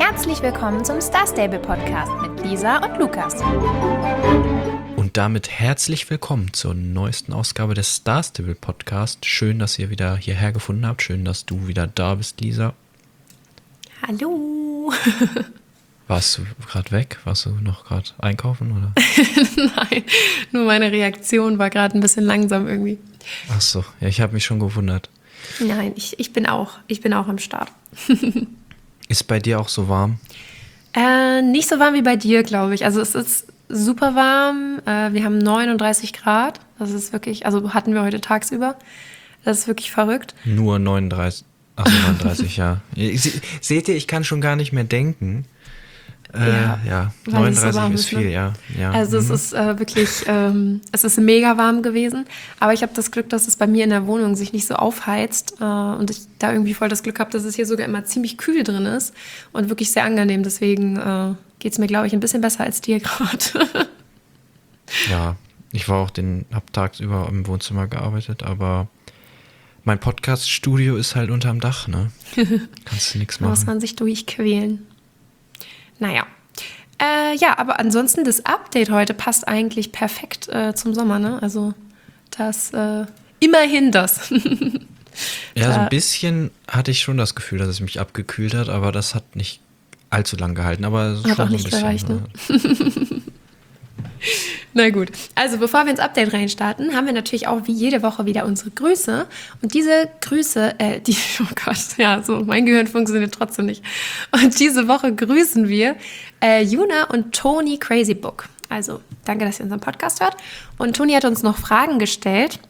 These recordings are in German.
Herzlich willkommen zum Star Stable Podcast mit Lisa und Lukas. Und damit herzlich willkommen zur neuesten Ausgabe des Star Stable Podcast. Schön, dass ihr wieder hierher gefunden habt. Schön, dass du wieder da bist, Lisa. Hallo. Warst du gerade weg? Warst du noch gerade einkaufen, oder? Nein, nur meine Reaktion war gerade ein bisschen langsam irgendwie. Ach so, ja, ich habe mich schon gewundert. Nein, ich bin auch am Start. Ist bei dir auch so warm? Nicht so warm wie bei dir, glaube ich. Also es ist super warm. Wir haben 39 Grad. Das ist wirklich, also hatten wir heute tagsüber. Das ist wirklich verrückt. Nur 39. Ach, 39, ja. Seht ihr, ich kann schon gar nicht mehr denken. Ja, 39 so ist viel, ja. Also es ist wirklich, es ist mega warm gewesen, aber ich habe das Glück, dass es bei mir in der Wohnung sich nicht so aufheizt und ich da irgendwie voll das Glück habe, dass es hier sogar immer ziemlich kühl drin ist und wirklich sehr angenehm. Deswegen geht es mir, glaube ich, ein bisschen besser als dir gerade. Ja, ich war auch hab tagsüber im Wohnzimmer gearbeitet, aber mein Podcast-Studio ist halt unterm Dach, ne? Kannst du nichts machen. Da muss man sich durchquälen. Naja, ja, aber ansonsten das Update heute passt eigentlich perfekt zum Sommer, ne? Also das, immerhin das. Ja, so ein bisschen hatte ich schon das Gefühl, dass es mich abgekühlt hat, aber das hat nicht allzu lang gehalten, aber hat schon auch nicht so ein bisschen. gereicht, ne? Na gut, also bevor wir ins Update reinstarten, haben wir natürlich auch wie jede Woche wieder unsere Grüße. Und diese Grüße, oh Gott, ja, so mein Gehirn funktioniert trotzdem nicht. Und diese Woche grüßen wir Juna und Toni Crazybook. Also danke, dass ihr unseren Podcast hört. Und Toni hat uns noch Fragen gestellt.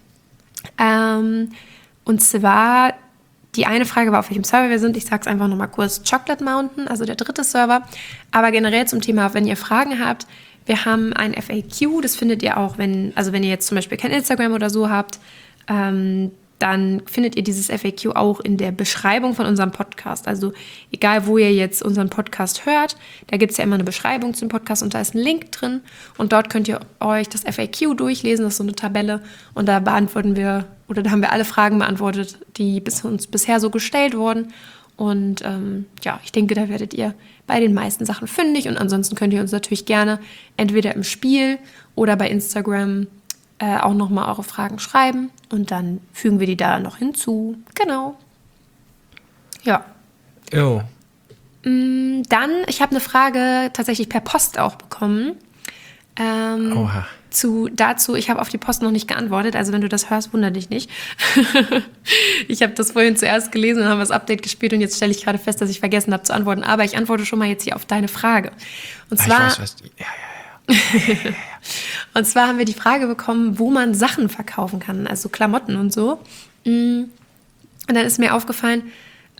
Und zwar, die eine Frage war, auf welchem Server wir sind. Ich sage es einfach nochmal kurz, Chocolate Mountain, also der 3. Server. Aber generell zum Thema, wenn ihr Fragen habt, wir haben ein FAQ, das findet ihr auch, wenn ihr jetzt zum Beispiel kein Instagram oder so habt, dann findet ihr dieses FAQ auch in der Beschreibung von unserem Podcast. Also egal, wo ihr jetzt unseren Podcast hört, da gibt es ja immer eine Beschreibung zum Podcast und da ist ein Link drin und dort könnt ihr euch das FAQ durchlesen, das ist so eine Tabelle und da da haben wir alle Fragen beantwortet, die uns bisher so gestellt wurden. Und ja, ich denke, da werdet ihr bei den meisten Sachen fündig. Und ansonsten könnt ihr uns natürlich gerne entweder im Spiel oder bei Instagram auch nochmal eure Fragen schreiben. Und dann fügen wir die da noch hinzu. Genau. Ja. Jo. Dann, ich habe eine Frage tatsächlich per Post auch bekommen. Oha. Dazu, ich habe auf die Post noch nicht geantwortet, also wenn du das hörst, wundere dich nicht. Ich habe das vorhin zuerst gelesen und haben das Update gespielt und jetzt stelle ich gerade fest, dass ich vergessen habe zu antworten, aber ich antworte schon mal jetzt hier auf deine Frage. Und zwar, ich weiß, ja. Und zwar haben wir die Frage bekommen, wo man Sachen verkaufen kann, also Klamotten und so. Und dann ist mir aufgefallen,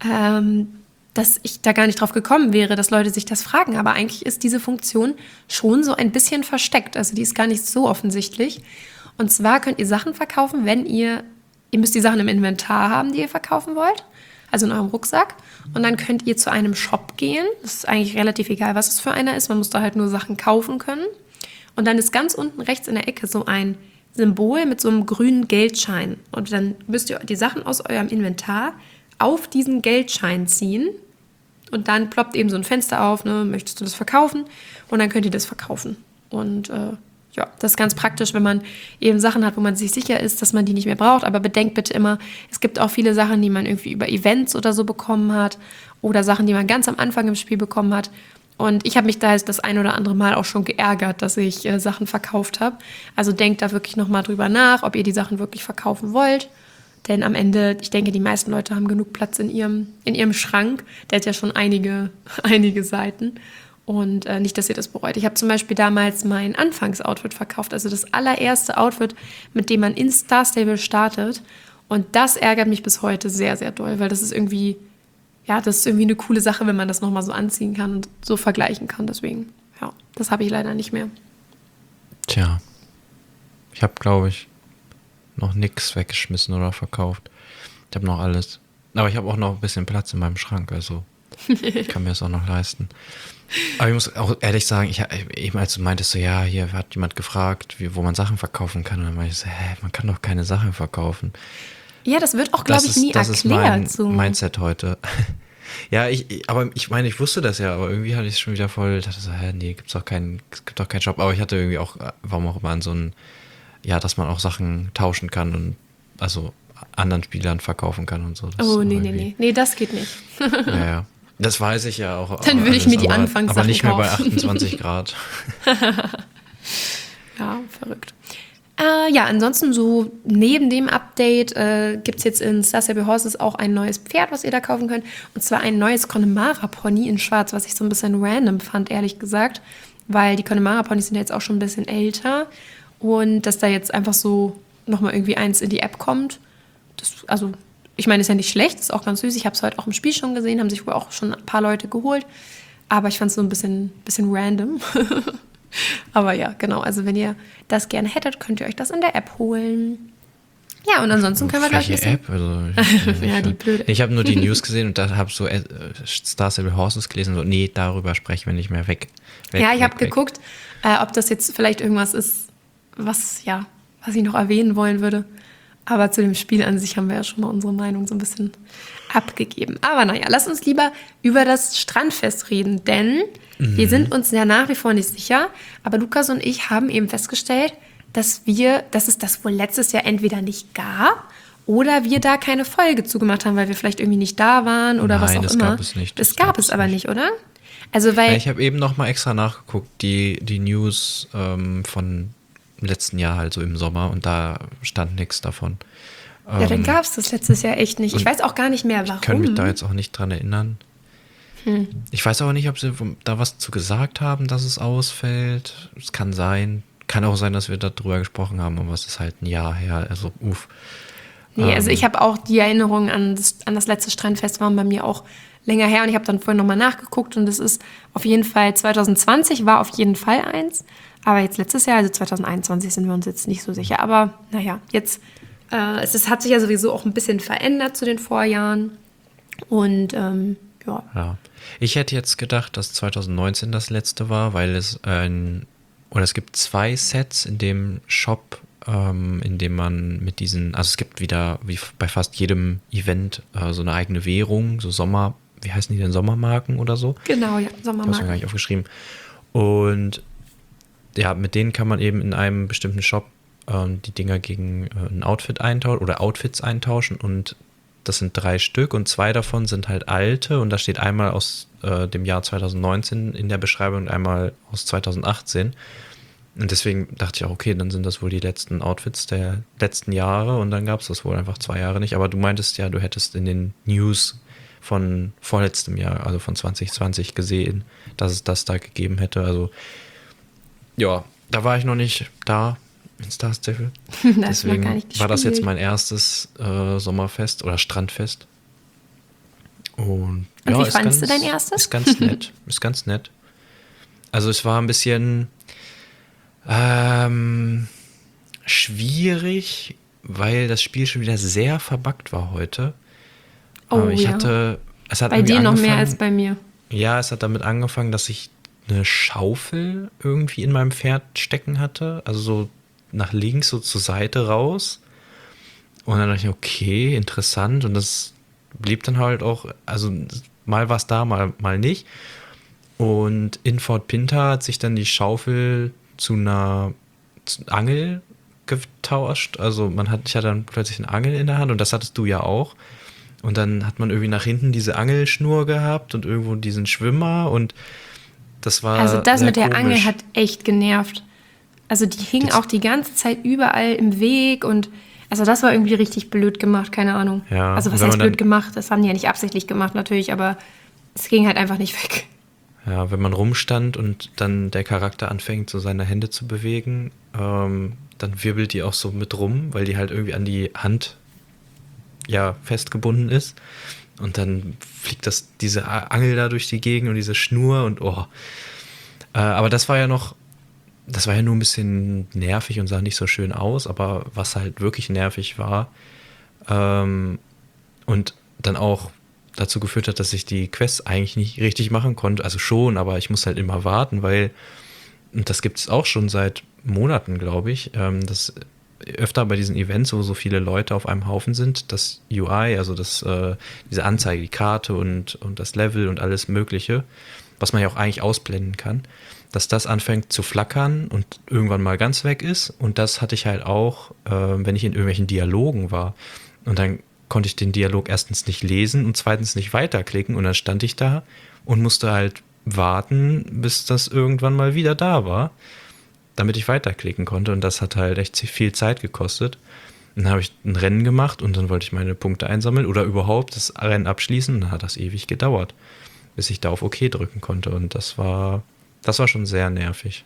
dass ich da gar nicht drauf gekommen wäre, dass Leute sich das fragen. Aber eigentlich ist diese Funktion schon so ein bisschen versteckt. Also die ist gar nicht so offensichtlich. Und zwar könnt ihr Sachen verkaufen, wenn ihr müsst die Sachen im Inventar haben, die ihr verkaufen wollt. Also in eurem Rucksack. Und dann könnt ihr zu einem Shop gehen. Das ist eigentlich relativ egal, was es für einer ist. Man muss da halt nur Sachen kaufen können. Und dann ist ganz unten rechts in der Ecke so ein Symbol mit so einem grünen Geldschein. Und dann müsst ihr die Sachen aus eurem Inventar auf diesen Geldschein ziehen und dann ploppt eben so ein Fenster auf, ne, möchtest du das verkaufen? Und dann könnt ihr das verkaufen. Und ja, das ist ganz praktisch, wenn man eben Sachen hat, wo man sich sicher ist, dass man die nicht mehr braucht. Aber bedenkt bitte immer, es gibt auch viele Sachen, die man irgendwie über Events oder so bekommen hat oder Sachen, die man ganz am Anfang im Spiel bekommen hat. Und ich habe mich da das ein oder andere Mal auch schon geärgert, dass ich Sachen verkauft habe. Also denkt da wirklich nochmal drüber nach, ob ihr die Sachen wirklich verkaufen wollt. Denn am Ende, ich denke, die meisten Leute haben genug Platz in ihrem Schrank. Der hat ja schon einige Seiten. Und nicht, dass ihr das bereut. Ich habe zum Beispiel damals mein Anfangsoutfit verkauft. Also das allererste Outfit, mit dem man in Star Stable startet. Und das ärgert mich bis heute sehr, sehr doll. Weil das ist irgendwie eine coole Sache, wenn man das nochmal so anziehen kann und so vergleichen kann. Deswegen, ja, das habe ich leider nicht mehr. Tja, ich habe, glaube ich, noch nichts weggeschmissen oder verkauft. Ich habe noch alles. Aber ich habe auch noch ein bisschen Platz in meinem Schrank, also ich kann mir das auch noch leisten. Aber ich muss auch ehrlich sagen, eben als du meintest, so ja, hier hat jemand gefragt, wo man Sachen verkaufen kann, und dann meinte ich so, man kann doch keine Sachen verkaufen. Ja, das wird auch, glaube ich, nie erklärt. Das ist mein Mindset heute. Ja, aber ich meine, ich wusste das ja, aber irgendwie hatte ich es schon wieder voll, dachte so, nee, es gibt doch keinen Shop. Aber ich hatte irgendwie auch, warum auch immer, an so ein, ja, dass man auch Sachen tauschen kann und also anderen Spielern verkaufen kann und so. Das Oh, ist nee, irgendwie- nee, nee. Nee, das geht nicht. Ja, ja. Das weiß ich ja auch. Dann würde ich alles, mir die aber Anfangssachen nicht mehr bei kaufen. 28 Grad. Ja, verrückt. Ja, ansonsten so neben dem Update gibt es jetzt in Star Stable Horses auch ein neues Pferd, was ihr da kaufen könnt. Und zwar ein neues Connemara-Pony in Schwarz, was ich so ein bisschen random fand, ehrlich gesagt. Weil die Connemara-Ponys sind ja jetzt auch schon ein bisschen älter. Und dass da jetzt einfach so nochmal irgendwie eins in die App kommt, also ich meine, ist ja nicht schlecht, ist auch ganz süß. Ich habe es heute auch im Spiel schon gesehen, haben sich wohl auch schon ein paar Leute geholt. Aber ich fand es so ein bisschen random. Aber ja, genau. Also wenn ihr das gerne hättet, könnt ihr euch das in der App holen. Ja, und ansonsten können wir gleich ein Welche bisschen... App? Also, Ja, die blöde. Ich habe nur die News gesehen und da habe so Star Stable Horses gelesen. So, nee, darüber sprechen wir nicht mehr. Weg. Ja, ich habe weg. geguckt, ob das jetzt vielleicht irgendwas ist, was ich noch erwähnen wollen würde. Aber zu dem Spiel an sich haben wir ja schon mal unsere Meinung so ein bisschen abgegeben. Aber naja, lass uns lieber über das Strandfest reden, denn wir sind uns ja nach wie vor nicht sicher. Aber Lukas und ich haben eben festgestellt, dass es das wohl letztes Jahr entweder nicht gab oder wir da keine Folge zugemacht haben, weil wir vielleicht irgendwie nicht da waren oder was Nein, auch das immer. gab es nicht. Das gab es aber nicht, oder? Also, Ja, weil ich habe eben noch mal extra nachgeguckt, die News von letzten Jahr halt so im Sommer und da stand nichts davon. ja, dann gab es das letztes Jahr echt nicht. Ich weiß auch gar nicht mehr, warum. Ich kann mich da jetzt auch nicht dran erinnern. Ich weiß aber nicht, ob sie da was zu gesagt haben, dass es ausfällt. Es kann sein. Kann auch sein, dass wir darüber gesprochen haben, aber es ist halt ein Jahr her. Also, Nee, also ich habe auch die Erinnerung an das letzte Strandfest waren bei mir auch länger her und ich habe dann vorhin nochmal nachgeguckt und es ist auf jeden Fall 2020 war auf jeden Fall eins, aber jetzt letztes Jahr, also 2021 sind wir uns jetzt nicht so sicher, aber naja, jetzt, hat sich ja sowieso auch ein bisschen verändert zu den Vorjahren und ja. Ja. Ich hätte jetzt gedacht, dass 2019 das letzte war, weil es es gibt 2 Sets in dem Shop, in dem man mit diesen, also es gibt wieder, wie bei fast jedem Event, so eine eigene Währung, so wie heißen die denn, Sommermarken oder so? Genau, ja, Das habe ich mir gar Sommermarkt. nicht aufgeschrieben. Und ja, mit denen kann man eben in einem bestimmten Shop die Dinger gegen ein Outfit eintauschen oder Outfits eintauschen und das sind 3 Stück und 2 davon sind halt alte und da steht einmal aus dem Jahr 2019 in der Beschreibung und einmal aus 2018. Und deswegen dachte ich auch, okay, dann sind das wohl die letzten Outfits der letzten Jahre und dann gab es das wohl einfach 2 Jahre nicht. Aber du meintest ja, du hättest in den News von vorletztem Jahr, also von 2020 gesehen, dass es das da gegeben hätte. Also ja, da war ich noch nicht da in Star Stable. Das war gar nicht war das jetzt gespielt. mein erstes Sommerfest oder Strandfest. Und wie ist fandst du dein erstes? Ist ganz nett. Ist ganz nett. Also es war ein bisschen schwierig, weil das Spiel schon wieder sehr verbuggt war heute. Oh, Ich ja. hatte, es hat Bei irgendwie dir noch mehr angefangen- als bei mir. Ja, es hat damit angefangen, dass ich eine Schaufel irgendwie in meinem Pferd stecken hatte. Also so nach links, so zur Seite raus. Und dann dachte ich, okay, interessant. Und das blieb dann halt auch, also mal war es da, mal nicht. Und in Fort Pinta hat sich dann die Schaufel zu einer Angel getauscht. Also ich hatte dann plötzlich eine Angel in der Hand und das hattest du ja auch. Und dann hat man irgendwie nach hinten diese Angelschnur gehabt und irgendwo diesen Schwimmer und das war Also das sehr mit der Angel komisch. hat echt genervt. Also die hing Jetzt- auch die ganze Zeit überall im Weg und also das war irgendwie richtig blöd gemacht, keine Ahnung. Ja, also was und wenn heißt man blöd dann- gemacht? Das haben die ja nicht absichtlich gemacht natürlich, aber es ging halt einfach nicht weg. Ja, wenn man rumstand und dann der Charakter anfängt, so seine Hände zu bewegen, dann wirbelt die auch so mit rum, weil die halt irgendwie an die Hand ja festgebunden ist. Und dann fliegt diese Angel da durch die Gegend und diese Schnur und oh. Aber das war ja nur ein bisschen nervig und sah nicht so schön aus, aber was halt wirklich nervig war und dann auch dazu geführt hat, dass ich die Quests eigentlich nicht richtig machen konnte. Also schon, aber ich muss halt immer warten, weil, und das gibt es auch schon seit Monaten, glaube ich, dass öfter bei diesen Events, wo so viele Leute auf einem Haufen sind, das UI, also diese Anzeige, die Karte und das Level und alles Mögliche, was man ja auch eigentlich ausblenden kann, dass das anfängt zu flackern und irgendwann mal ganz weg ist. Und das hatte ich halt auch, wenn ich in irgendwelchen Dialogen war. Und dann konnte ich den Dialog erstens nicht lesen und zweitens nicht weiterklicken. Und dann stand ich da und musste halt warten, bis das irgendwann mal wieder da war, damit ich weiterklicken konnte. Und das hat halt echt viel Zeit gekostet. Und dann habe ich ein Rennen gemacht und dann wollte ich meine Punkte einsammeln oder überhaupt das Rennen abschließen. Und dann hat das ewig gedauert, bis ich da auf OK drücken konnte. Und das war schon sehr nervig.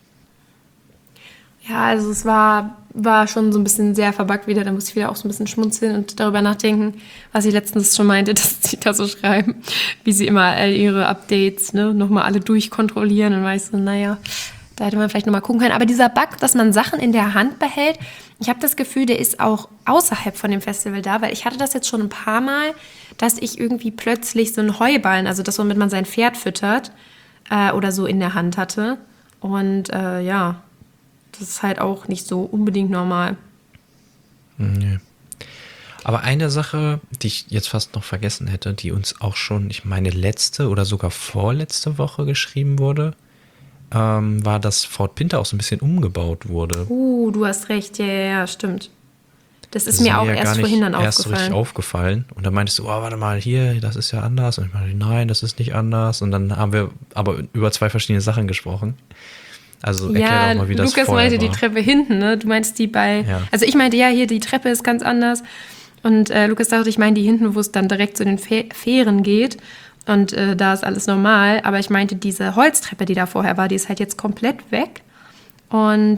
Ja, also es war schon so ein bisschen sehr verbuggt wieder. Da musste ich wieder auch so ein bisschen schmunzeln und darüber nachdenken, was ich letztens schon meinte, dass sie da so schreiben, wie sie immer all ihre Updates nochmal alle durchkontrollieren. Und weißt du, naja, da hätte man vielleicht nochmal gucken können. Aber dieser Bug, dass man Sachen in der Hand behält, ich habe das Gefühl, der ist auch außerhalb von dem Festival da, weil ich hatte das jetzt schon ein paar Mal, dass ich irgendwie plötzlich so einen Heuballen, also das, womit man sein Pferd füttert, oder so in der Hand hatte. Und ja, das ist halt auch nicht so unbedingt normal. Nee. Aber eine Sache, die ich jetzt fast noch vergessen hätte, die uns auch schon, ich meine, letzte oder sogar vorletzte Woche geschrieben wurde, war, dass Fort Pinter auch so ein bisschen umgebaut wurde. Du hast recht, ja, stimmt. Das ist mir auch erst vorhin dann erst so richtig aufgefallen. Und dann meintest du, oh, warte mal, hier, das ist ja anders. Und ich meinte, nein, das ist nicht anders. Und dann haben wir aber über 2 verschiedene Sachen gesprochen. Also erklär doch mal, wie das Lukas vorher meinte war. die Treppe hinten, ne? Du meinst die bei... Ja. Also ich meinte, ja, hier, die Treppe ist ganz anders. Und Lukas dachte, ich meine die hinten, wo es dann direkt zu den Fähren geht. Und da ist alles normal. Aber ich meinte, diese Holztreppe, die da vorher war, die ist halt jetzt komplett weg. Und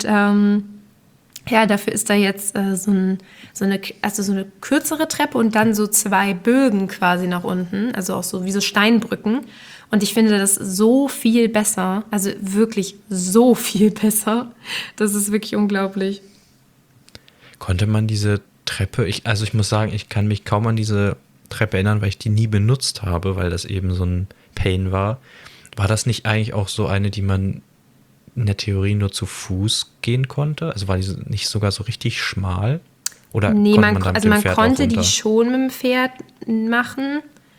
ja, dafür ist da jetzt so eine kürzere Treppe und dann so 2 Bögen quasi nach unten. Also auch so wie so Steinbrücken. Und ich finde das so viel besser. Also wirklich so viel besser. Das ist wirklich unglaublich. Konnte man diese Treppe, ich muss sagen, ich kann mich kaum an diese Treppe erinnern, weil ich die nie benutzt habe, weil das eben so ein Pain war. War das nicht eigentlich auch so eine, die man in der Theorie nur zu Fuß gehen konnte? Also war die nicht sogar so richtig schmal? Oder nee, man konnte die schon mit dem Pferd machen,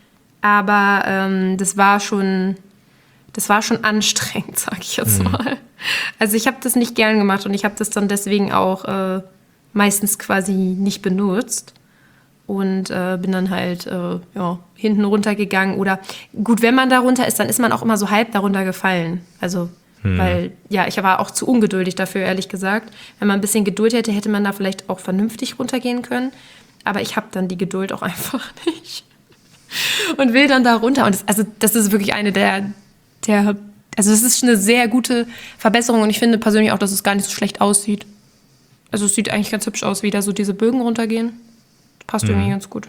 aber das war schon anstrengend, sag ich jetzt mal. Also ich habe das nicht gern gemacht und ich habe das dann deswegen auch meistens quasi nicht benutzt. Und bin dann halt hinten runtergegangen. Oder gut, wenn man da runter ist, dann ist man auch immer so halb darunter gefallen. Also, weil, ja, ich war auch zu ungeduldig dafür, ehrlich gesagt. Wenn man ein bisschen Geduld hätte, hätte man da vielleicht auch vernünftig runtergehen können. Aber ich habe dann die Geduld auch einfach nicht. Und will dann da runter. Und das ist wirklich eine also das ist eine sehr gute Verbesserung. Und ich finde persönlich auch, dass es gar nicht so schlecht aussieht. Also es sieht eigentlich ganz hübsch aus, wie da so diese Bögen runtergehen. Passt irgendwie ganz gut.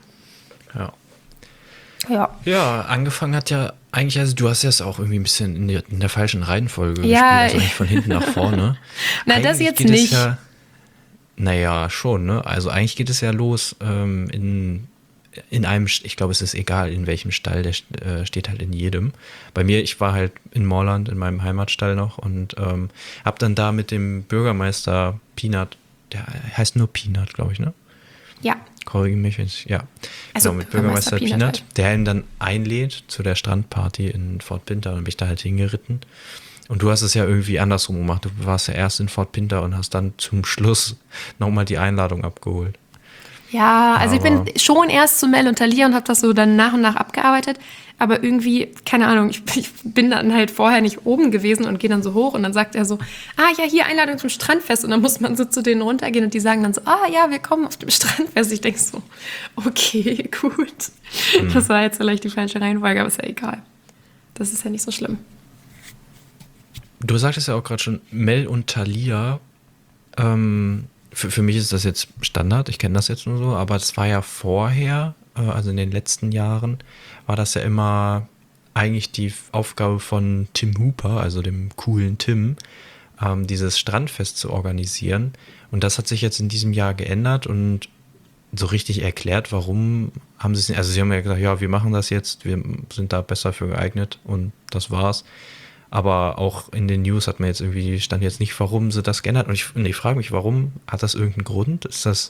Ja. Ja, angefangen hat ja eigentlich, also du hast jetzt auch irgendwie ein bisschen in der falschen Reihenfolge gespielt, also eigentlich von hinten nach vorne. Na, das jetzt nicht. Naja, schon, ne? Also eigentlich geht es ja los in einem, ich glaube, es ist egal, in welchem Stall, der steht halt in jedem. Bei mir, ich war halt in Moorland, in meinem Heimatstall noch und habe dann da mit dem Bürgermeister Peanut, der heißt nur Peanut, glaube ich, ne? Ja. Korrigiere mich, ja. Also genau, mit Bürgermeister Peanut, der ihn dann einlädt zu der Strandparty in Fort Pinter und bin ich da halt hingeritten. Und du hast es ja irgendwie andersrum gemacht. Du warst ja erst in Fort Pinter und hast dann zum Schluss nochmal die Einladung abgeholt. Ja, also ich bin schon erst zu Mel und Thalia und habe das so dann nach und nach abgearbeitet. Aber irgendwie, keine Ahnung, ich bin dann halt vorher nicht oben gewesen und gehe dann so hoch und dann sagt er so, ja, hier Einladung zum Strandfest. Und dann muss man so zu denen runtergehen und die sagen dann so, ja, wir kommen auf dem Strandfest. Ich denke so, okay, gut. Das war jetzt vielleicht die falsche Reihenfolge, aber ist ja egal. Das ist ja nicht so schlimm. Du sagtest ja auch gerade schon, Mel und Thalia, für mich ist das jetzt Standard, ich kenne das jetzt nur so, aber es war ja vorher, also in den letzten Jahren, war das ja immer eigentlich die Aufgabe von Tim Hooper, also dem coolen Tim, dieses Strandfest zu organisieren. Und das hat sich jetzt in diesem Jahr geändert und so richtig erklärt, warum haben sie es nicht. Also sie haben ja gesagt, ja, wir machen das jetzt, wir sind da besser für geeignet und das war's. Aber auch in den News hat man jetzt irgendwie, stand jetzt nicht, warum sie das geändert. Und ich frage mich, warum? Hat das irgendeinen Grund? Ist das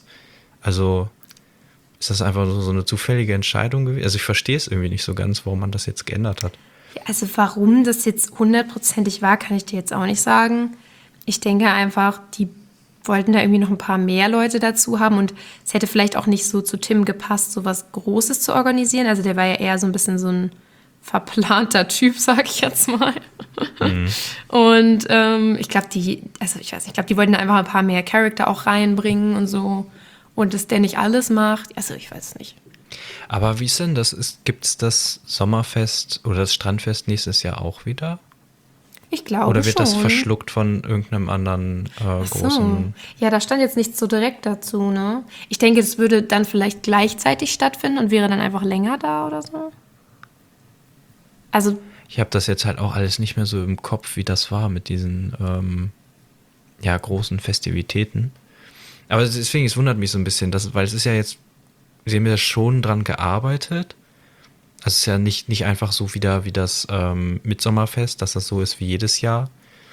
einfach so eine zufällige Entscheidung gewesen? Also ich verstehe es irgendwie nicht so ganz, warum man das jetzt geändert hat. Ja, also warum das jetzt hundertprozentig war, kann ich dir jetzt auch nicht sagen. Ich denke einfach, die wollten da irgendwie noch ein paar mehr Leute dazu haben und es hätte vielleicht auch nicht so zu Tim gepasst, so was Großes zu organisieren. Also der war ja eher so ein bisschen so ein verplanter Typ, sag ich jetzt mal. Und ich glaube, die wollten da einfach ein paar mehr Charakter auch reinbringen und so. Und dass der nicht alles macht, also ich weiß es nicht. Aber wie ist denn das? Gibt es das Sommerfest oder das Strandfest nächstes Jahr auch wieder? Ich glaube schon. Oder wird das verschluckt von irgendeinem anderen großen... Ja, da stand jetzt nichts so direkt dazu, ne? Ich denke, es würde dann vielleicht gleichzeitig stattfinden und wäre dann einfach länger da oder so. Also... Ich habe das jetzt halt auch alles nicht mehr so im Kopf, wie das war mit diesen großen Festivitäten. Aber deswegen, es wundert mich so ein bisschen, weil es ist ja jetzt, sie haben ja schon dran gearbeitet. Also es ist ja nicht einfach so wieder wie das Mitsommerfest, dass das so ist wie jedes Jahr.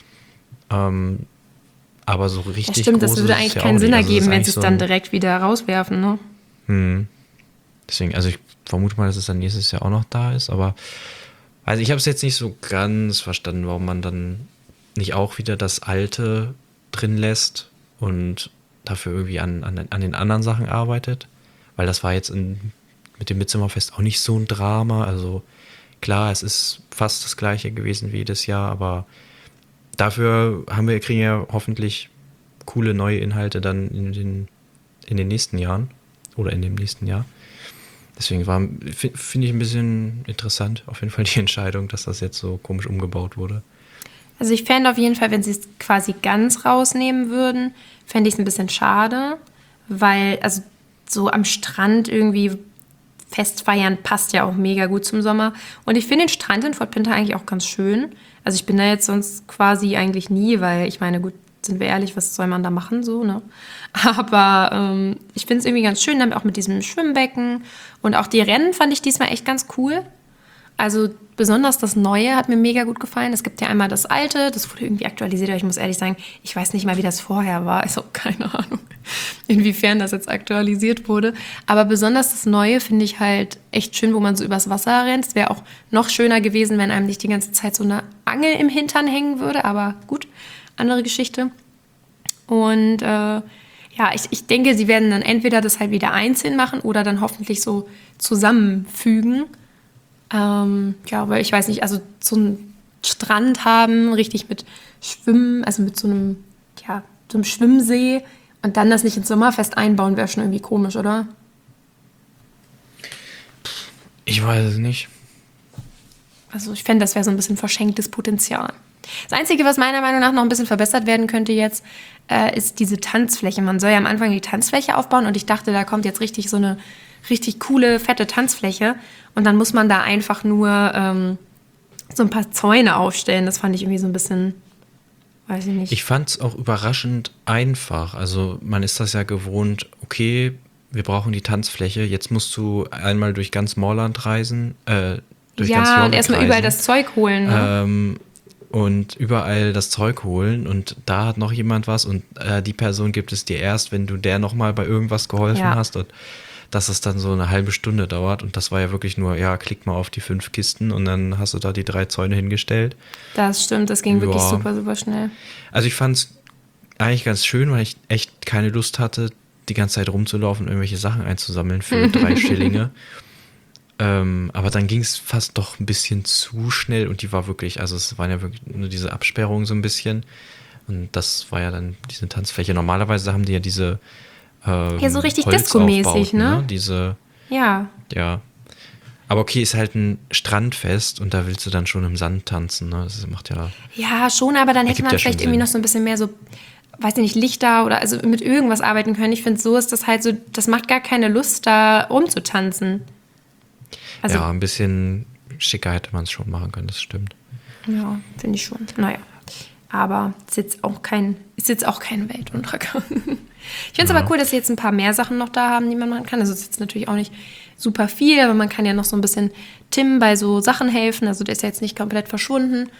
Aber so richtig das stimmt, das würde eigentlich keinen Sinn ergeben, wenn sie es dann direkt wieder rauswerfen, ne? Deswegen, also ich vermute mal, dass es dann nächstes Jahr auch noch da ist, aber also ich habe es jetzt nicht so ganz verstanden, warum man dann nicht auch wieder das Alte drin lässt und dafür irgendwie an den anderen Sachen arbeitet, weil das war jetzt mit dem Mitsommerfest auch nicht so ein Drama, also klar, es ist fast das gleiche gewesen wie jedes Jahr, aber dafür kriegen wir hoffentlich coole neue Inhalte dann in den nächsten Jahren oder in dem nächsten Jahr. Deswegen finde ich ein bisschen interessant, auf jeden Fall die Entscheidung, dass das jetzt so komisch umgebaut wurde. Also ich fände auf jeden Fall, wenn sie es quasi ganz rausnehmen würden, fände ich es ein bisschen schade, weil also so am Strand irgendwie Festfeiern passt ja auch mega gut zum Sommer. Und ich finde den Strand in Fort Pinter eigentlich auch ganz schön. Also ich bin da jetzt sonst quasi eigentlich nie, weil ich meine, gut, sind wir ehrlich, was soll man da machen so, ne? Aber ich finde es irgendwie ganz schön, dann auch mit diesem Schwimmbecken. Und auch die Rennen fand ich diesmal echt ganz cool. Also besonders das Neue hat mir mega gut gefallen. Es gibt ja einmal das Alte, das wurde irgendwie aktualisiert, aber ich muss ehrlich sagen, ich weiß nicht mal, wie das vorher war. Also keine Ahnung, inwiefern das jetzt aktualisiert wurde. Aber besonders das Neue finde ich halt echt schön, wo man so übers Wasser rennt. Es wäre auch noch schöner gewesen, wenn einem nicht die ganze Zeit so eine Angel im Hintern hängen würde. Aber gut, andere Geschichte. Und ich denke, sie werden dann entweder das halt wieder einzeln machen oder dann hoffentlich so zusammenfügen. Weil ich weiß nicht, also so einen Strand haben, richtig mit Schwimmen, also mit so einem Schwimmsee und dann das nicht ins Sommerfest einbauen, wäre schon irgendwie komisch, oder? Ich weiß es nicht. Also ich fände, das wäre so ein bisschen verschenktes Potenzial. Das Einzige, was meiner Meinung nach noch ein bisschen verbessert werden könnte jetzt, ist diese Tanzfläche. Man soll ja am Anfang die Tanzfläche aufbauen und ich dachte, da kommt jetzt richtig so eine richtig coole, fette Tanzfläche und dann muss man da einfach nur so ein paar Zäune aufstellen. Das fand ich irgendwie so ein bisschen, weiß ich nicht. Ich fand es auch überraschend einfach. Also man ist das ja gewohnt, okay, wir brauchen die Tanzfläche, jetzt musst du einmal durch ganz Morland reisen, durch ganz Jorvik und erstmal überall das Zeug holen. Ne? Und überall das Zeug holen und da hat noch jemand was und die Person gibt es dir erst, wenn du der nochmal bei irgendwas geholfen hast und dass es dann so eine halbe Stunde dauert und das war ja wirklich nur, klick mal auf die 5 Kisten und dann hast du da die 3 Zäune hingestellt. Das stimmt, das ging wirklich super, super schnell. Also ich fand es eigentlich ganz schön, weil ich echt keine Lust hatte, die ganze Zeit rumzulaufen und irgendwelche Sachen einzusammeln für 3 Schillinge. Aber dann ging es fast doch ein bisschen zu schnell und die war wirklich, also es waren ja wirklich nur diese Absperrungen so ein bisschen und das war ja dann diese Tanzfläche. Normalerweise haben die ja diese so richtig Disco-mäßig, ne? Diese, ja. Ja. Aber okay, ist halt ein Strandfest und da willst du dann schon im Sand tanzen, ne? Das macht ja... Ja, schon, aber dann hätte man vielleicht irgendwie noch so ein bisschen mehr so, weiß ich nicht, Lichter oder also mit irgendwas arbeiten können. Ich finde, so ist das halt so, das macht gar keine Lust, da rumzutanzen. Also, ein bisschen schicker hätte man es schon machen können, das stimmt. Ja, finde ich schon. Naja. Aber ist jetzt auch kein Weltuntergang. Ich finde es aber cool, dass sie jetzt ein paar mehr Sachen noch da haben, die man machen kann. Also es ist jetzt natürlich auch nicht super viel, aber man kann ja noch so ein bisschen Tim bei so Sachen helfen. Also der ist ja jetzt nicht komplett verschwunden.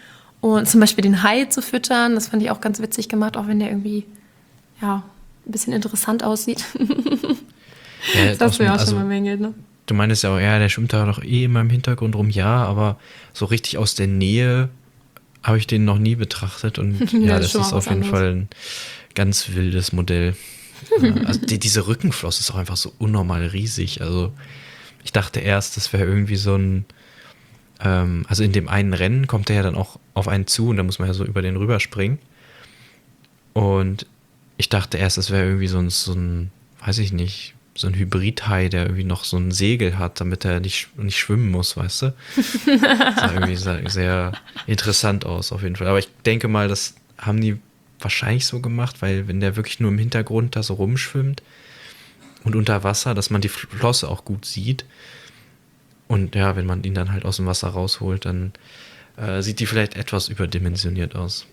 Und zum Beispiel den Hai zu füttern, das fand ich auch ganz witzig gemacht, auch wenn der irgendwie, ja, ein bisschen interessant aussieht. Ja, Das hast du ja auch schon mal mängelt, ne? Du meinst ja auch, ja, der schwimmt da doch eh immer im Hintergrund rum, ja, aber so richtig aus der Nähe habe ich den noch nie betrachtet und ja, das ist auf jeden Fall ein ganz wildes Modell. Also diese Rückenflosse ist auch einfach so unnormal riesig. Also ich dachte erst, das wäre irgendwie so ein, also in dem einen Rennen kommt der ja dann auch auf einen zu und da muss man ja so über den rüberspringen. Und ich dachte erst, das wäre irgendwie so ein, weiß ich nicht, so ein Hybridhai, der irgendwie noch so ein Segel hat, damit er nicht schwimmen muss, weißt du? Das sah irgendwie sehr interessant aus, auf jeden Fall. Aber ich denke mal, das haben die wahrscheinlich so gemacht, weil wenn der wirklich nur im Hintergrund da so rumschwimmt und unter Wasser, dass man die Flosse auch gut sieht. Und ja, wenn man ihn dann halt aus dem Wasser rausholt, dann sieht die vielleicht etwas überdimensioniert aus.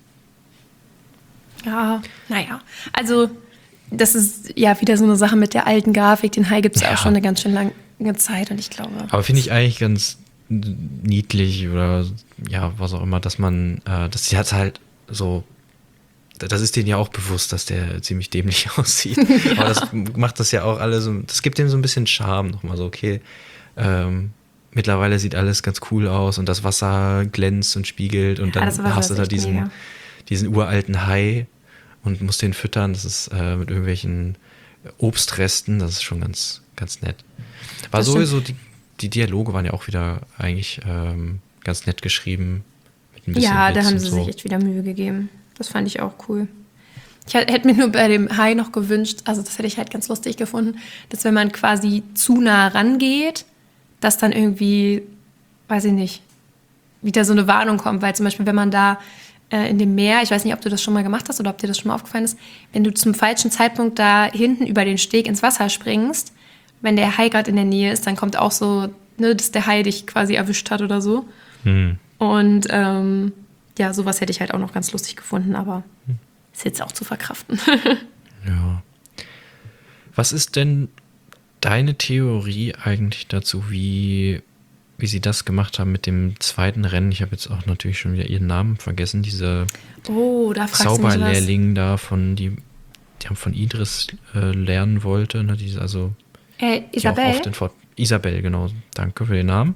Ja, naja. Also das ist ja wieder so eine Sache mit der alten Grafik. Den Hai gibt es ja auch schon eine ganz schön lange Zeit und ich glaube. Aber finde ich eigentlich ganz niedlich oder ja, was auch immer, dass man, dass die halt so, das ist denen ja auch bewusst, dass der ziemlich dämlich aussieht. Ja. Aber das macht das ja auch alle so, das gibt dem so ein bisschen Charme nochmal so, okay, mittlerweile sieht alles ganz cool aus und das Wasser glänzt und spiegelt und dann hast du da diesen uralten Hai und musst den füttern, das ist mit irgendwelchen Obstresten, das ist schon ganz, ganz nett. War das sowieso, die Dialoge waren ja auch wieder eigentlich ganz nett geschrieben. Mit ein bisschen ja, da haben sie sich echt wieder Mühe gegeben. Das fand ich auch cool. Ich hätte mir nur bei dem Hai noch gewünscht, also das hätte ich halt ganz lustig gefunden, dass wenn man quasi zu nah rangeht, dass dann irgendwie, weiß ich nicht, wieder so eine Warnung kommt, weil zum Beispiel, wenn man da in dem Meer, ich weiß nicht, ob du das schon mal gemacht hast oder ob dir das schon mal aufgefallen ist, wenn du zum falschen Zeitpunkt da hinten über den Steg ins Wasser springst, wenn der Hai gerade in der Nähe ist, dann kommt auch so, ne, dass der Hai dich quasi erwischt hat oder so. Und ja, sowas hätte ich halt auch noch ganz lustig gefunden, aber ist jetzt auch zu verkraften. Ja. Was ist denn deine Theorie eigentlich dazu, wie sie das gemacht haben mit dem zweiten Rennen? Ich habe jetzt auch natürlich schon wieder ihren Namen vergessen. Diese Zauberlehrling da die haben von Idris lernen wollte. Ne, Isabel? Isabel, genau. Danke für den Namen.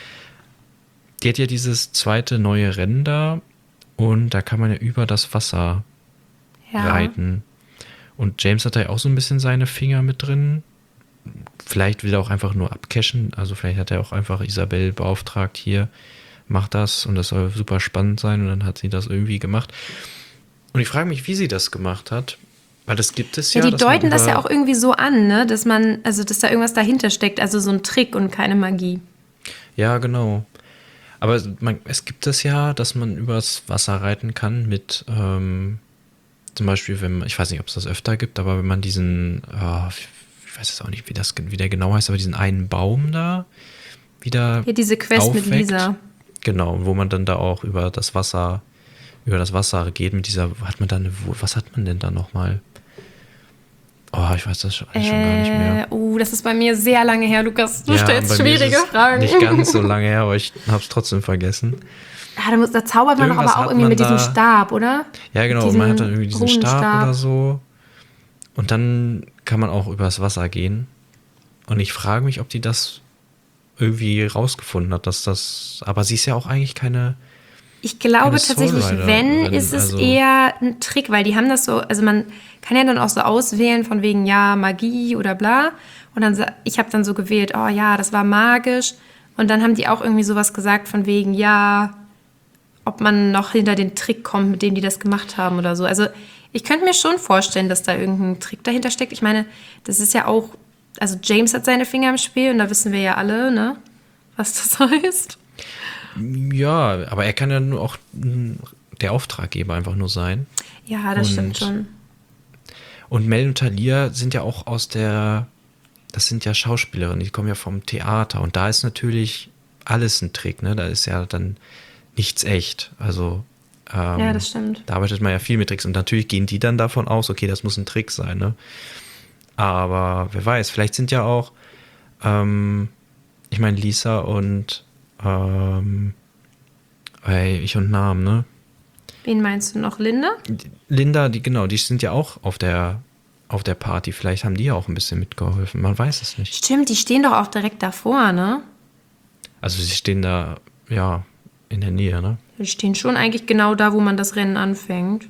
Die hat ja dieses zweite neue Rennen da und da kann man ja über das Wasser reiten. Und James hat da ja auch so ein bisschen seine Finger mit drin. Vielleicht will er auch einfach nur abcashen. Also vielleicht hat er auch einfach Isabel beauftragt, hier, mach das und das soll super spannend sein. Und dann hat sie das irgendwie gemacht. Und ich frage mich, wie sie das gemacht hat. Weil das gibt es ja. Die deuten das ja auch irgendwie so an, ne? Dass da irgendwas dahinter steckt. Also so ein Trick und keine Magie. Ja, genau. Aber es gibt es ja, dass man übers Wasser reiten kann mit zum Beispiel, ich weiß nicht, ob es das öfter gibt, aber wenn man diesen, ich weiß jetzt auch nicht, wie der genau heißt, aber diesen einen Baum da wieder hier diese Quest aufweckt. Mit Lisa. Genau, wo man dann da auch über das Wasser geht mit dieser, was hat man denn da nochmal? Oh, ich weiß das schon gar nicht mehr. Das ist bei mir sehr lange her, Lukas. Du stellst schwierige Fragen. Nicht ganz so lange her, aber ich habe es trotzdem vergessen. Ja, da zaubert man doch aber auch irgendwie mit diesem Stab, oder? Ja, genau. Man hat dann irgendwie diesen Stab oder so. Und dann kann man auch übers Wasser gehen. Und ich frage mich, ob die das irgendwie rausgefunden hat, dass das. Aber sie ist ja auch eigentlich keine. Ich glaube tatsächlich, wenn, ist es eher ein Trick, weil die haben das so, also man kann ja dann auch so auswählen von wegen, ja, Magie oder bla. Und dann, ich habe dann so gewählt, oh ja, das war magisch. Und dann haben die auch irgendwie sowas gesagt von wegen, ja, ob man noch hinter den Trick kommt, mit dem die das gemacht haben oder so. Also ich könnte mir schon vorstellen, dass da irgendein Trick dahinter steckt. Ich meine, das ist ja auch, also James hat seine Finger im Spiel und da wissen wir ja alle, ne, was das heißt. Ja, aber er kann ja nur auch der Auftraggeber einfach nur sein. Ja, das stimmt schon. Und Mel und Thalia sind ja auch das sind ja Schauspielerinnen, die kommen ja vom Theater und da ist natürlich alles ein Trick, ne? Da ist ja dann nichts echt. Also ja, das stimmt. Da arbeitet man ja viel mit Tricks und natürlich gehen die dann davon aus, okay, das muss ein Trick sein, ne? Aber wer weiß, vielleicht sind ja auch, ich meine, Lisa und ich und Namen, ne? Wen meinst du noch? Linda? Linda, die sind ja auch auf der Party. Vielleicht haben die ja auch ein bisschen mitgeholfen. Man weiß es nicht. Stimmt, die stehen doch auch direkt davor, ne? Also sie stehen da, ja, in der Nähe, ne? Die stehen schon eigentlich genau da, wo man das Rennen anfängt.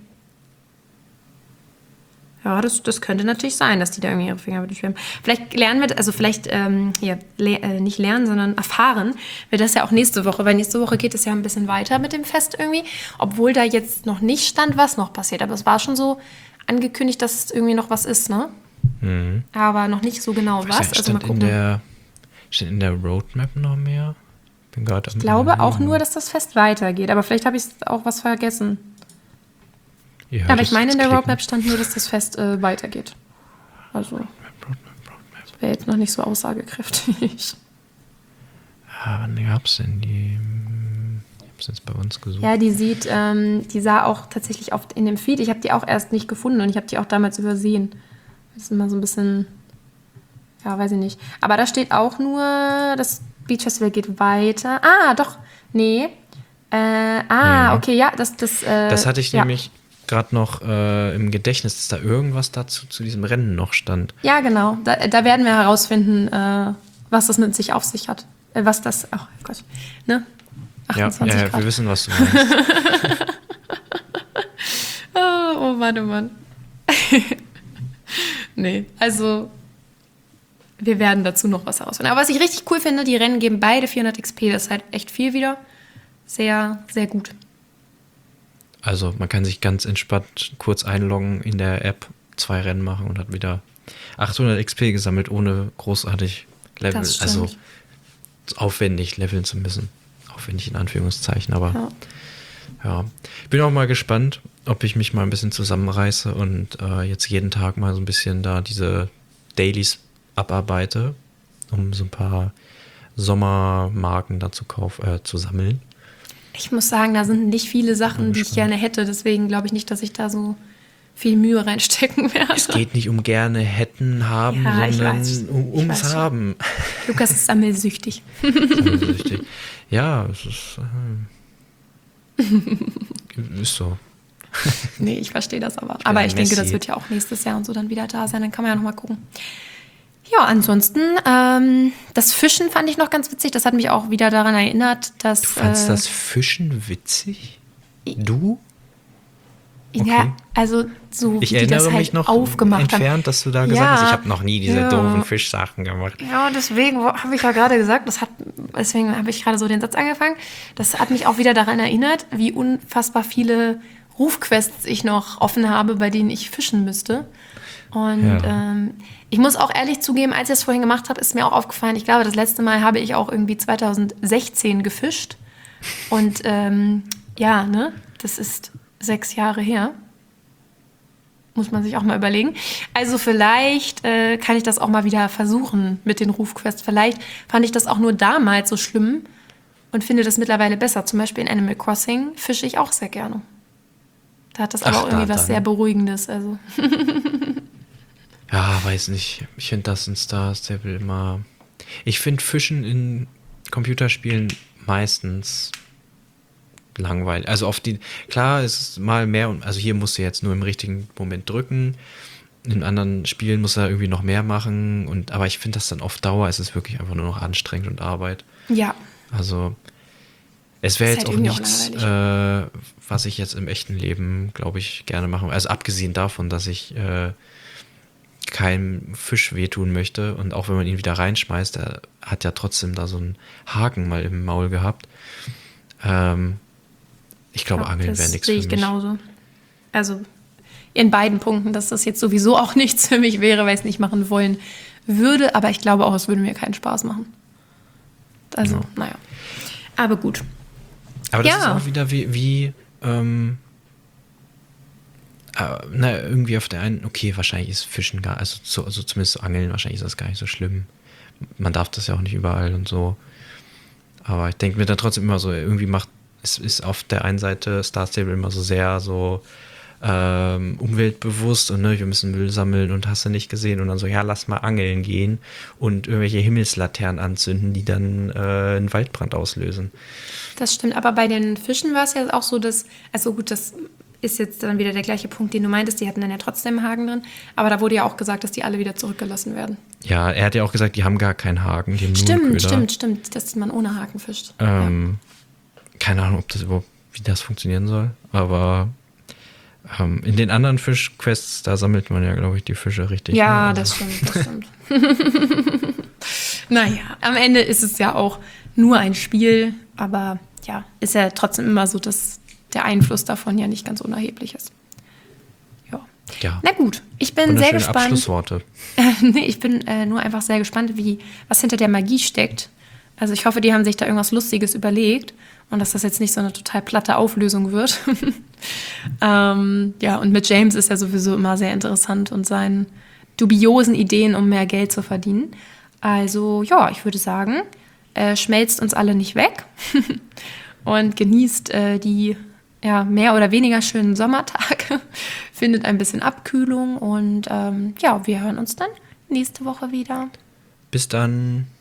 Ja, das könnte natürlich sein, dass die da irgendwie ihre Finger mit schwimmen. Vielleicht lernen wir, also vielleicht, nicht lernen, sondern erfahren wir das ja auch nächste Woche, weil nächste Woche geht es ja ein bisschen weiter mit dem Fest irgendwie, obwohl da jetzt noch nicht stand, was noch passiert. Aber es war schon so angekündigt, dass es irgendwie noch was ist, ne? Mhm. Aber noch nicht so genau was. Also mal gucken. Steht in der Roadmap noch mehr? Ich glaube auch nur, dass das Fest weitergeht, aber vielleicht habe ich auch was vergessen. Ja, aber ich meine, in der Roadmap stand nur, dass das Fest weitergeht. Also, das wäre jetzt noch nicht so aussagekräftig. Ja, wann gab es denn die? Ich habe es jetzt bei uns gesucht. Ja, die sah auch tatsächlich oft in dem Feed. Ich habe die auch erst nicht gefunden und ich habe die auch damals übersehen. Das ist immer so ein bisschen, ja, weiß ich nicht. Aber da steht auch nur, das Beach Festival geht weiter. Ah, doch, nee. Okay, ja, das hatte ich ja. nämlich gerade noch im Gedächtnis, dass da irgendwas dazu zu diesem Rennen noch stand. Ja, genau. Da werden wir herausfinden, was das mit sich auf sich hat. Was das, oh Gott, ne? 28 Grad. Wir wissen, was du meinst. Oh Mann, oh Mann. Nee, also wir werden dazu noch was herausfinden. Aber was ich richtig cool finde, die Rennen geben beide 400 XP. Das ist halt echt viel wieder. Sehr, sehr gut. Also man kann sich ganz entspannt kurz einloggen in der App, 2 Rennen machen und hat wieder 800 XP gesammelt, ohne großartig Level, also aufwendig leveln zu müssen. Aufwendig in Anführungszeichen, aber ja. Ich bin auch mal gespannt, ob ich mich mal ein bisschen zusammenreiße und jetzt jeden Tag mal so ein bisschen da diese Dailies abarbeite, um so ein paar Sommermarken da zu sammeln. Ich muss sagen, da sind nicht viele Sachen, die ich gerne hätte. Deswegen glaube ich nicht, dass ich da so viel Mühe reinstecken werde. Es geht nicht um gerne hätten, haben, ja, sondern ums Haben. Lukas ist sammelsüchtig. Ja, es ist so. Nee, ich verstehe das aber. Aber ich denke, das wird ja auch nächstes Jahr und so dann wieder da sein. Dann kann man ja noch mal gucken. Ja, ansonsten, das Fischen fand ich noch ganz witzig. Das hat mich auch wieder daran erinnert, dass... Du fandst das Fischen witzig? Du? Okay. Ja, also so ich wie die das halt mich noch aufgemacht entfernt, haben. Dass du da gesagt hast, ich habe noch nie diese doofen Fischsachen gemacht. Ja, deswegen habe ich ja gerade gesagt, deswegen habe ich gerade so den Satz angefangen. Das hat mich auch wieder daran erinnert, wie unfassbar viele Rufquests ich noch offen habe, bei denen ich fischen müsste. Und ich muss auch ehrlich zugeben, als ich das vorhin gemacht habe, ist mir auch aufgefallen, ich glaube, das letzte Mal habe ich auch irgendwie 2016 gefischt. Und das ist 6 Jahre her. Muss man sich auch mal überlegen. Also vielleicht kann ich das auch mal wieder versuchen mit den Rufquests. Vielleicht fand ich das auch nur damals so schlimm und finde das mittlerweile besser. Zum Beispiel in Animal Crossing fische ich auch sehr gerne. Da hat das aber auch irgendwie was sehr Beruhigendes. Also. Ja, weiß nicht. Ich finde das in Star Stable immer... Ich finde Fischen in Computerspielen meistens langweilig. Also klar, es ist mal mehr, also hier musst du jetzt nur im richtigen Moment drücken. In anderen Spielen muss er irgendwie noch mehr machen. Aber ich finde das dann auf Dauer, es ist wirklich einfach nur noch anstrengend und Arbeit. Ja. Also es wäre jetzt halt auch nichts, was ich jetzt im echten Leben, glaube ich, gerne machen. Also abgesehen davon, dass ich keinem Fisch wehtun möchte und auch wenn man ihn wieder reinschmeißt, er hat ja trotzdem da so einen Haken mal im Maul gehabt. Ich glaube, Angeln wäre nichts für mich. Das sehe ich genauso. Also in beiden Punkten, dass das jetzt sowieso auch nichts für mich wäre, weil ich es nicht machen wollen würde, aber ich glaube auch, es würde mir keinen Spaß machen. Also, naja. Aber gut. Aber das ist auch wieder wie irgendwie auf der einen, okay, wahrscheinlich ist Fischen also zumindest so Angeln, wahrscheinlich ist das gar nicht so schlimm. Man darf das ja auch nicht überall und so. Aber ich denke mir dann trotzdem immer so, irgendwie es ist auf der einen Seite Star Stable immer so sehr so umweltbewusst und ne, wir müssen Müll sammeln und hast du nicht gesehen. Und dann so, ja, lass mal angeln gehen und irgendwelche Himmelslaternen anzünden, die dann einen Waldbrand auslösen. Das stimmt, aber bei den Fischen war es ja auch so, dass, also gut, das ist jetzt dann wieder der gleiche Punkt, den du meintest, die hatten dann ja trotzdem einen Haken drin, aber da wurde ja auch gesagt, dass die alle wieder zurückgelassen werden. Ja, er hat ja auch gesagt, die haben gar keinen Haken, die haben nur einen Köder. Stimmt, dass man ohne Haken fischt. Keine Ahnung, ob das überhaupt, wie das funktionieren soll, aber in den anderen Fischquests, da sammelt man ja, glaube ich, die Fische richtig. Ja, ne? das stimmt. Naja, am Ende ist es ja auch nur ein Spiel, aber ja, ist ja trotzdem immer so, dass der Einfluss davon ja nicht ganz unerheblich ist. Ja. Na gut, ich bin sehr gespannt. Abschlussworte. Nee, ich bin nur einfach sehr gespannt, was hinter der Magie steckt. Also ich hoffe, die haben sich da irgendwas Lustiges überlegt und dass das jetzt nicht so eine total platte Auflösung wird. Ja, und mit James ist ja sowieso immer sehr interessant und seinen dubiosen Ideen, um mehr Geld zu verdienen. Also ja, ich würde sagen, schmelzt uns alle nicht weg und genießt die mehr oder weniger schönen Sommertage, findet ein bisschen Abkühlung und wir hören uns dann nächste Woche wieder. Bis dann.